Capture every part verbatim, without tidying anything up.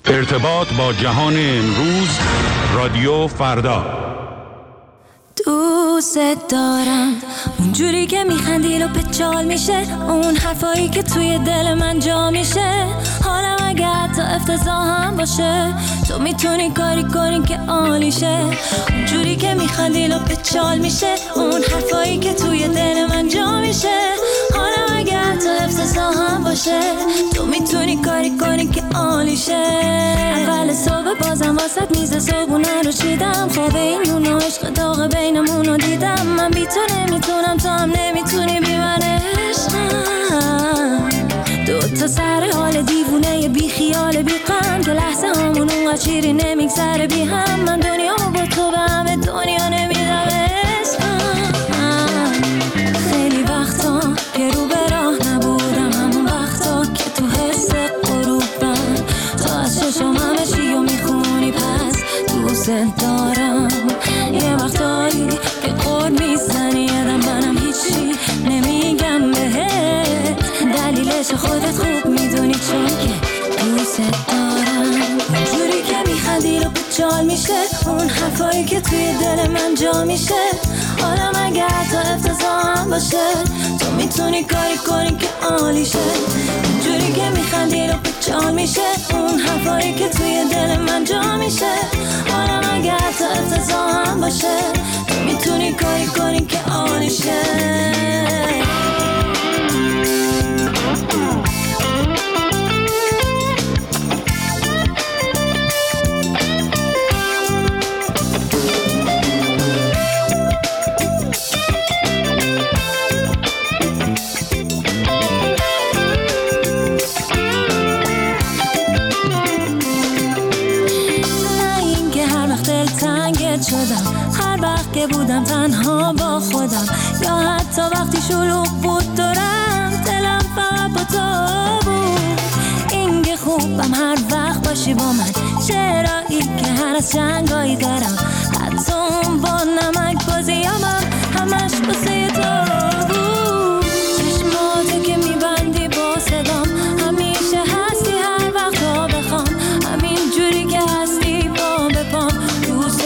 ارتباط با جهان امروز، رادیو فردا. دوست دارم اونجوری که میخندی و پچال میشه، اون حرفایی که توی دل من جا میشه. حالم اگه حتی افتضاح هم باشه، تو میتونی کاری کنی که عالیشه. اونجوری که میخندی و پچال میشه، اون حرفایی که توی دل من جا میشه. حالم اگه حتی افتضاح هم باشه، تو میتونی کاری کنی که عالیشه. اول صبح بازم واسط میز صبحونه رو چیدم، خواب این نون و عشق داغ بینمون رو دیدم. من بی تو نمیتونم، تو هم نمیتونی بی من عشقم. دو تا سر حال دیوونه بی خیال بی غم، که لحظه همون اونقدر چیری نمیگذره بی هم. من دنیامو با تو به همه دنیا نمیدم عشقم. خیلی وقتا که رو به راه نبودم، همون وقتا که تو حس غروبم، تو از چشم همه چی رو میخونی، پس دوست دارم. یه وقتایی که قول میزنی یادم منم هیچی نمیگم بهت، دلیلش خودت خوب میدونی، چون که دوست دارم. اونجوری که میخندی رو بچال میشه، اون حرفایی که توی دل من جا میشه. حالم اگه حتی افتضاح هم باشه، تو میتونی کاری کنی که عالیشه. اونجوری که میخندی رو بچال میشه، اون حرفایی که توی دل من جا میشه. حالم اگه حتی افتضاح هم باشه، تو میتونی کاری کنی که عالیشه. شدم هر وقت که بودم تنها با خودم، یا حتی وقتی شلوغ بود دورم، دلم فقط با تو بود. این که خوبم هر وقت باشی با من، چرایی که هر از جنگایی دارم، حتی اون با نمک بازیامم همش بسه تو بود. چشماتو که میبندی با صدام، همیشه هستی هر وقت تا بخوام، همین جوری که هستی با بپام. دوست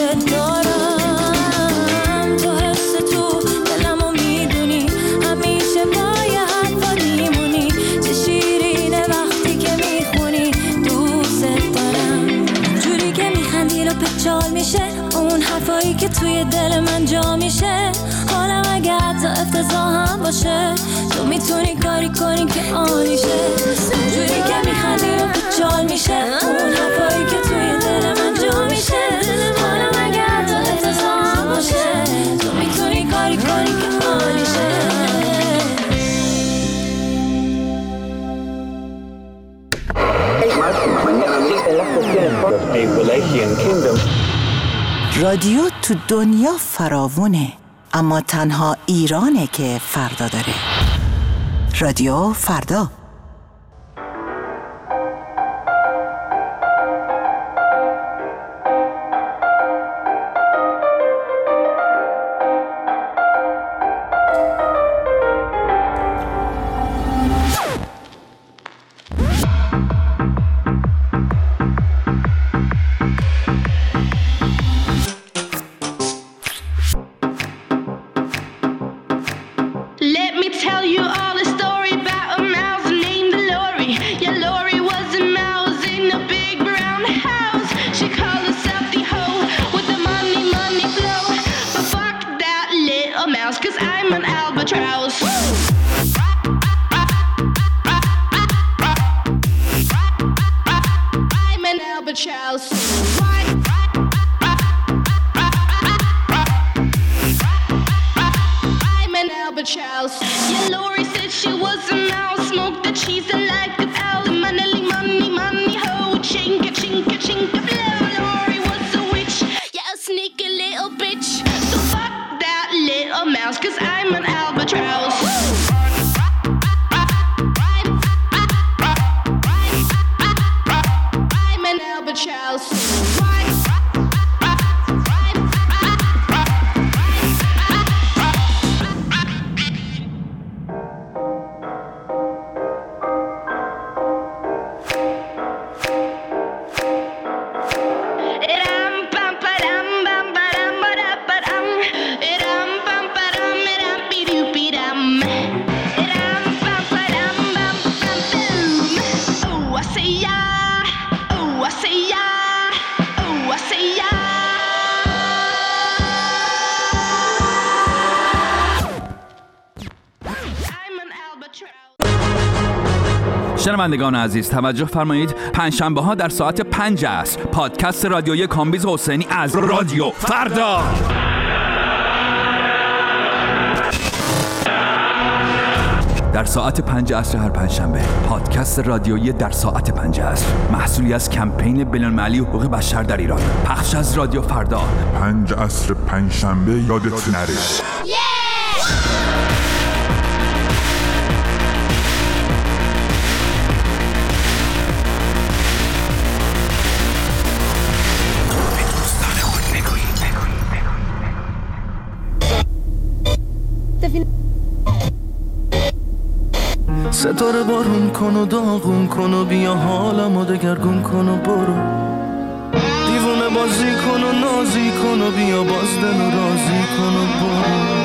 دارم تو حس تو دلمو میدونی، همیشه پای حرفا میمونی، چه شیرینه وقتی که میخونی. دوست دارم جوری که میخندی رو پچال میشه، اون حرفایی که توی دل من جا میشه. حالم اگه حتی افتضاح هم باشه، تو میتونی کاری کنی که عالیشه. جوری که میخندی رو پچال میشه، اون حرفایی که توی دل من جا میشه. حالم اگه حتی افتضاح هم باشه، تو میتونی کاری کنی که عالیشه. رادیو تو دنیا فراوونه، اما تنها ایرانه که فردا داره. رادیو فردا. Charles. شنوندگان عزیز توجه فرمایید، پنجشنبه ها در ساعت پنج عصر پادکست رادیویی کامبیز حسینی از رادیو فردا. در ساعت پنج عصر هر پنجشنبه پادکست رادیویی در ساعت پنج عصر، محصولی از کمپین بین‌المللی حقوق بشر در ایران، پخش از رادیو فردا. پنج عصر پنجشنبه یادت نره. ستاره بارون کن و داغون کن و بیا حالمو دگرگون کن و برو، دیوونه بازی کن و نازی کن و بیا باز دل و رازی کن و برو.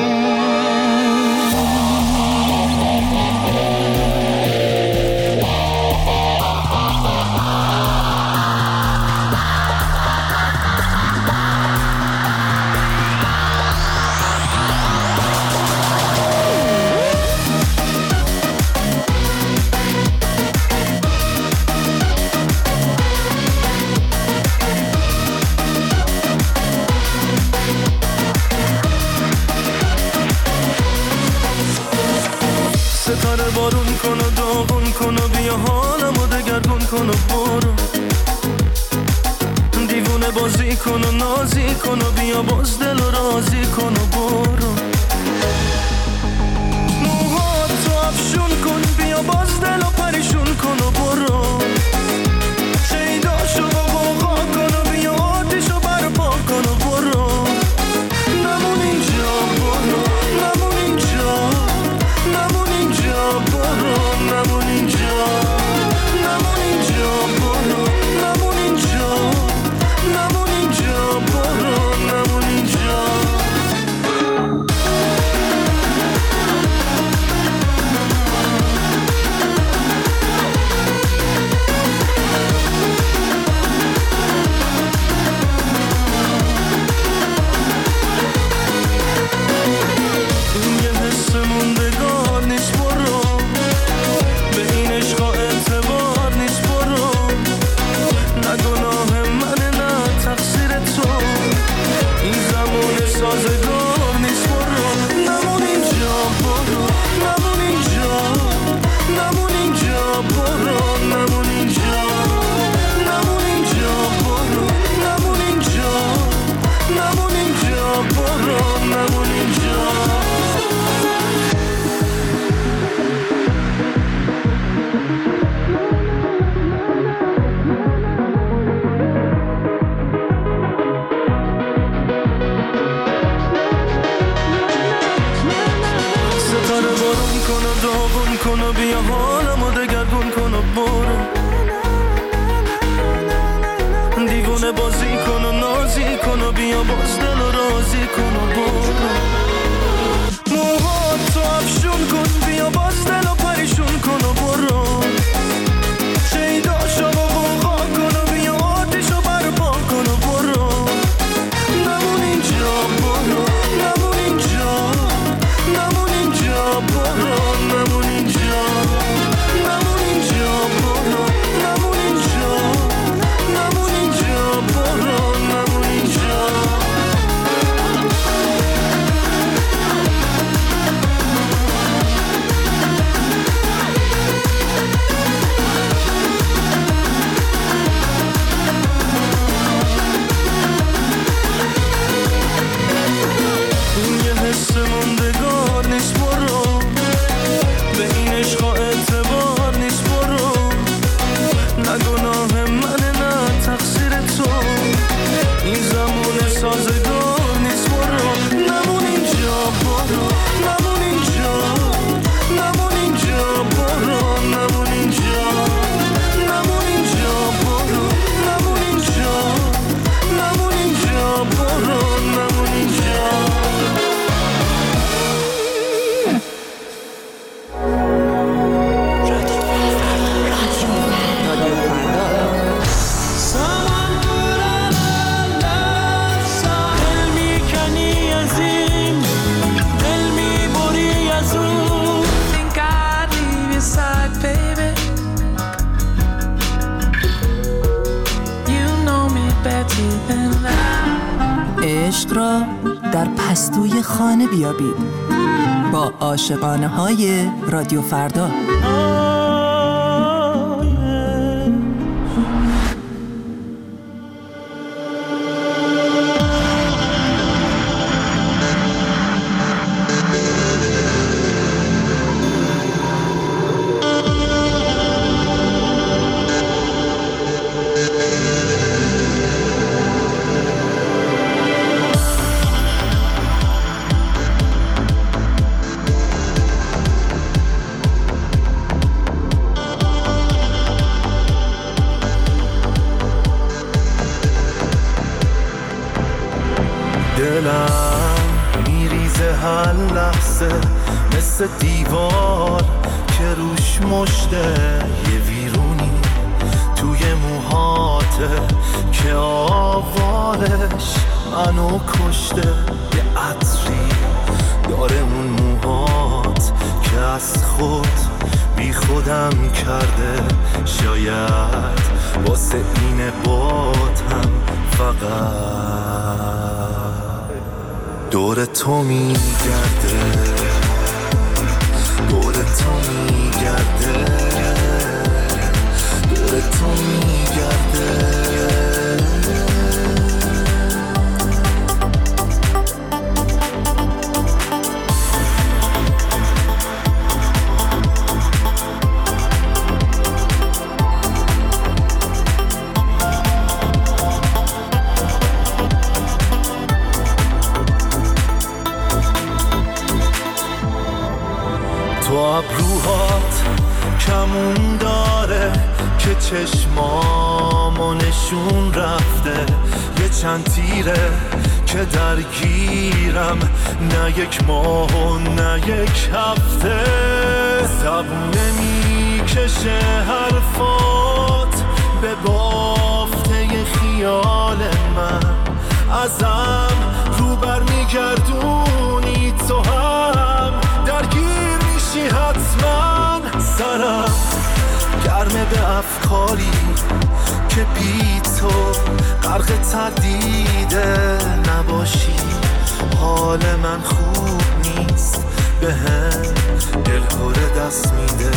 ستاره بارون کن و داغون کن و بیا حالمو دگرگون کن و برو، دیوونه بازی کن و نازی کن و بیا باز دل و رازی کن و برو. موهاتو افشون کن بیا باز دل و پریشون کن و برو، شیداشو با بوغا کن و بیا آتیشو برپا کن و برو. نمون اینجا برو، نمون اینجا، نمون اینجا برو، نمون اینجا، نمون اینجا برو، نمون اینجا، نمون اینجا برو، نمون اینجا. این یه حس موندگار نیست برو، به این عشقا اعتبار نیست برو، نه گناه منه نه تقصیر تو، این زمان سازگار نیست برو. نمون اینجا برو، نمون اینجا، نمون اینجا برو، نمون اینجا، نمون اینجا برو، نمون اینجا، نمون اینجا برو، نمون اینجا. ستاره بارون کن و داغون کن و بیا حالمو دگرگون کن و برو، دیوونه بازی کن و نازی کن و بیا باز دل و رازی کن و برو. موهاتو افشون کن بیا باز دل و پریشون کن و برو، شیداشو با بوغا کن و بیا آتیشو برپا کن و برو. نمون اینجا برو، نمون اینجا، نمون اینجا برو، نمون اینجا، نمون اینجا برو، نمون اینجا، نمون اینجا برو، نمون اینجا. عشق را در پستوی خانه بیابید با عاشقانه های رادیو فردا. دلم میریزه هر لحظه مثل دیوار که روش مشته یه ویرونی توی موهاته که آوارش منو کشته. یه عطری داره اون موهات که از خود بی خودم کرده. شاید واسه اینه باتم فقط دور تو میگرده، دور تو میگرده، دور تو میگرده. تو ابروهات کمون داره که چشمامو نشون رفته. یه چند تیره که درگیرم، نه یک ماه و نه یک هفته. زبونه میکشه حرفات به بافته خیال من. ازم رو بر میگردونی تو هم درگیر میشی حتما. سرم گرمه به افکاری که بی تو غرق تردیده. نباشی حال من خوب نیست، به هم دلهوره دست میده.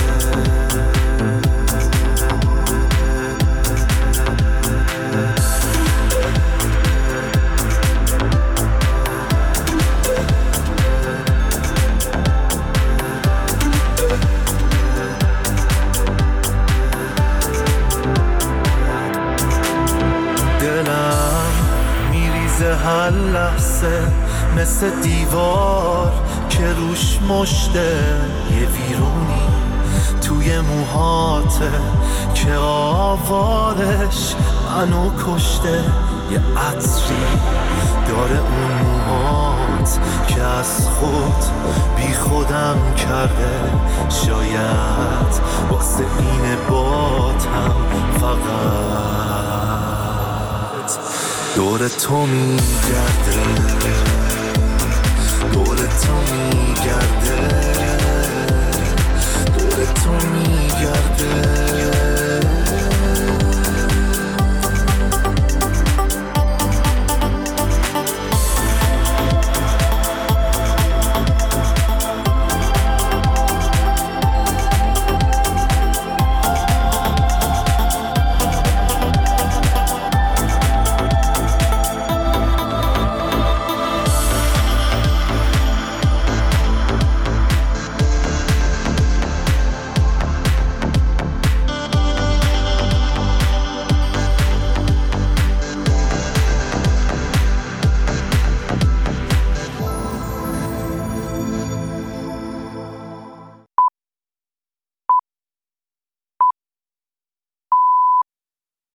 هر لحظه مثل دیوار که روش مشته. یه ویرونی توی موهاته که آوارش منو کشته. یه عطری داره اون موهات که از خود بی خودم کرده. شاید واسه اینه باتم فقط دور تو میگرده، دور تو میگرده، دور تو میگرده.